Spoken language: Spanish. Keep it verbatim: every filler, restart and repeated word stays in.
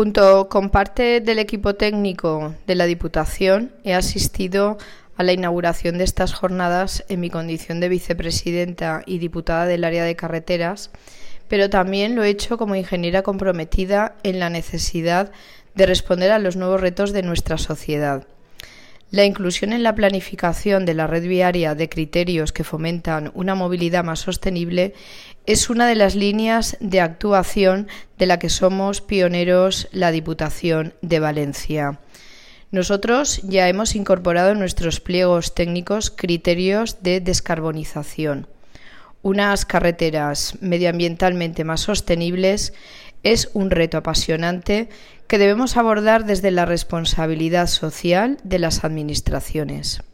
Junto con parte del equipo técnico de la Diputación, he asistido a la inauguración de estas jornadas en mi condición de vicepresidenta y diputada del área de carreteras, pero también lo he hecho como ingeniera comprometida en la necesidad de responder a los nuevos retos de nuestra sociedad. La inclusión en la planificación de la red viaria de criterios que fomentan una movilidad más sostenible es una de las líneas de actuación de la que somos pioneros la Diputación de Valencia. Nosotros ya hemos incorporado en nuestros pliegos técnicos criterios de descarbonización. Unas carreteras medioambientalmente más sostenibles es un reto apasionante que debemos abordar desde la responsabilidad social de las administraciones.